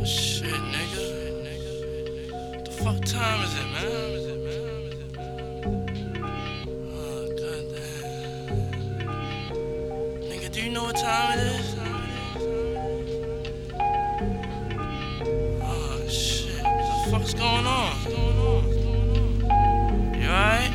Shit, nigga. The fuck time is it, man? Oh, goddamn. Nigga, do you know what time it is? Oh, shit. What the fuck's going on? You alright?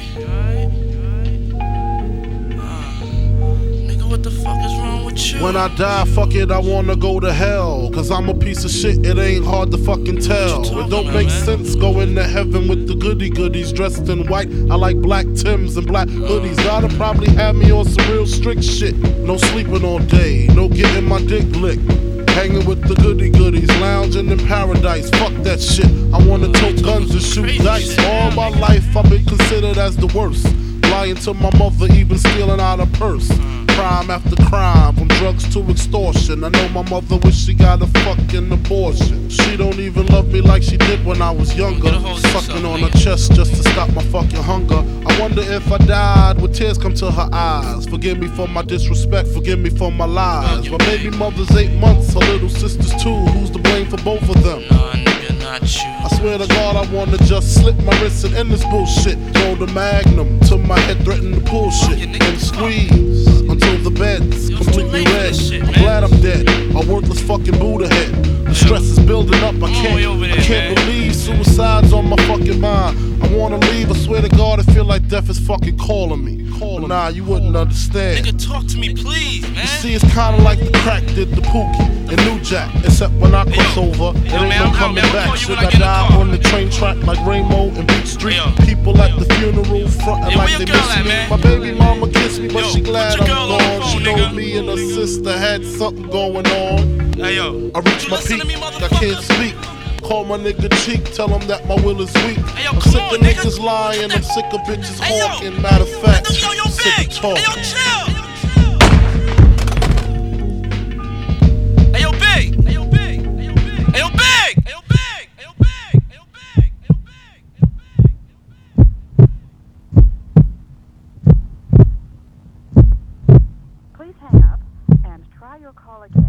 Nigga, what the fuck is wrong with you? When I die, fuck it, I wanna go to hell. Cause I'm a piece of shit, it ain't hard to fucking tell. It don't make sense going to heaven with the goody goodies dressed in white. I like black Timbs and black hoodies. Gotta probably have me on some real strict shit. No sleeping all day, no getting my dick licked. Hanging with the goody goodies, lounging in paradise. Fuck that shit, I wanna tote guns and shoot dice. All my life I've been considered as the worst. Lying to my mother, even stealing out her purse. Crime after crime, from drugs to extortion. I know my mother wish she got a fucking abortion. She don't even love me like she did when I was younger. Sucking on her chest just to stop my fucking hunger. I wonder if I died, would tears come to her eyes? Forgive me for my disrespect, forgive me for my lies. My baby mother's 8 months, her little sister's 2. Who's to blame for both of them? Not you. I swear to God, I wanna just slip my wrist and end this bullshit. Throw the magnum to my head, threaten the bullshit, and squeeze until the bed's completely red. I'm glad I'm dead, a worthless fucking Buddha head. The stress is building up, I can't believe suicide's on my fucking mind. I wanna leave, I swear to God, I feel like death is fucking calling me. But nah, you wouldn't understand. Nigga, talk to me, please, man. You see, it's kinda like the crack did the Pookie and New Jack. Except when I cross over, it ain't no coming back. Should I die on the train track like Rainbow and Beat Street? People at the funeral frontin' like they miss me. My baby mama kissed me, but she glad I'm gone. She know me and her sister had something going on. I reached my peak, I can't speak. Call my nigga Cheek, tell him that my will is weak. I'm sick of niggas lying, I'm sick of bitches hawking. Matter of fact, I'm sick of talking. Ayo, Big! Ayo, Big! Ayo, Big! Ayo, Big! Ayo, Big! Ayo, Big! Ayo, Big! Ayo, Big! Please hang up and try your call again.